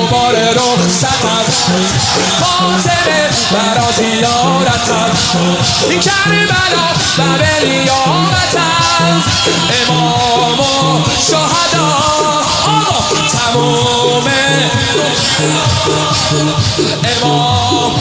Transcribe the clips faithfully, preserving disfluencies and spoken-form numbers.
دوباره رخصتت فاطمه برا زیارتت این کربلا و به نیامتت امام و شهدا آقا تموم امام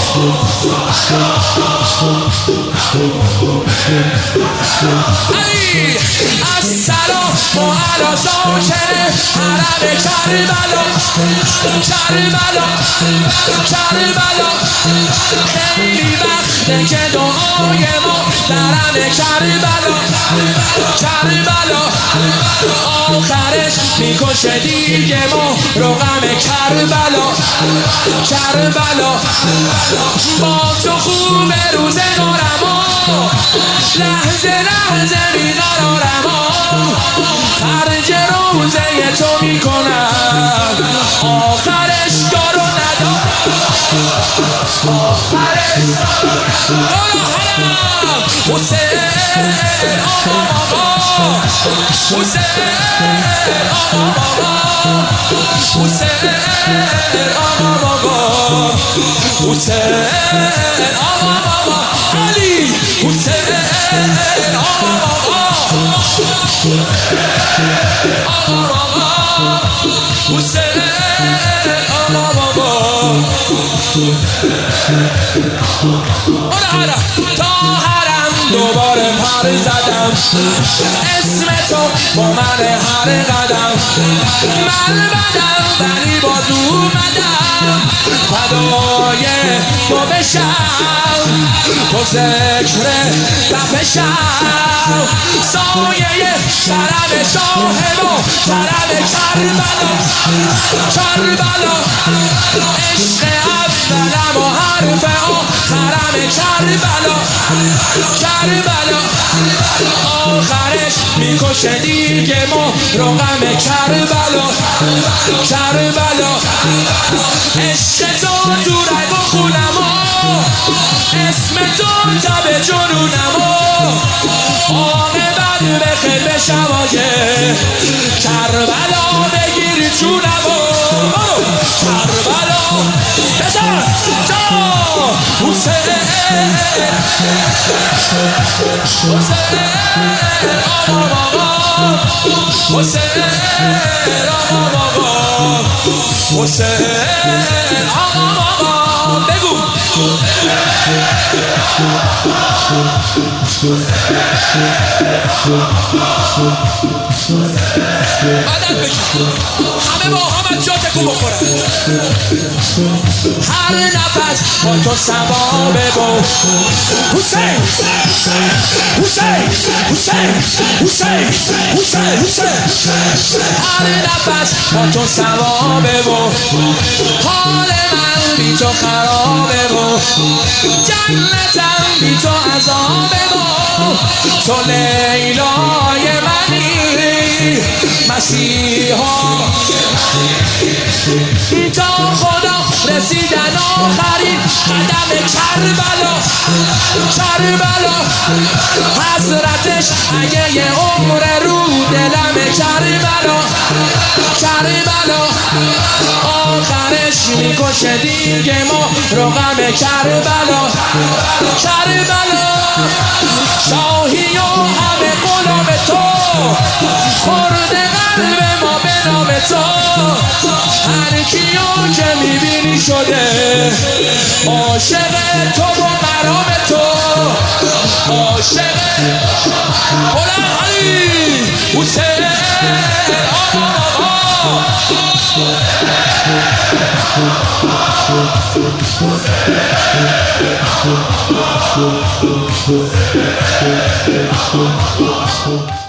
علی السلام و علی ساکن حرم کربلا کربلا کربلا خیلی وقته که دعای ما درم کربلا کربلا آخرش میکشه دیگه ما رو غم کربلا کربلا با تو خوب روزگارم لحظه لحظه بیقرارم خرج روزه تو میکنم آخرش دارو ندار آخرش دارو حرم حسین آقا حسین آقا حسین آقا حسین آقا علی حسین آقا آقا حسین آقا آره تا حرم دوباره پر زدم اسم تو با من هر قدم من بدم ولی باز اومدم فدای تو بشم تو ذکر تپشم سایه سرم شاهد و کرم کربلا کربلا عشق اولم و حرف آخرم کربلا کربلا آخرش میکشه دیگه ما رو غم کربلا کربلا عشق تو تو رگ و خونم اسم تو تب جنونم عاقبت بخیر به شواجه کربلا بگیر جونم کربلا بزن جا حسین حسین آقا حسین آقا حسین آقا بگو مدد بگی همه با هم از جا تکون بخورن هر نفس با تو ثوابه با حسین حسین حسین حسین حسین حسین هر نفس با تو ثوابه با حال من بی تو خرابه با جنتم بی تو عذابه با تو لیلای منی مسیحا تا خدا رسیدن آخرین قدم کربلا کربلا حضرتش اگه یه عمر رو دلم کربلا کربلا آخرش میکشه دیگه ما رو غم کربلا کربلا شاهی و همه غلام تو خورده قلب ما به نام تو هر کیو که میبینی شده عاشق تو و مرام تو عاشق غلام علی حسین آقا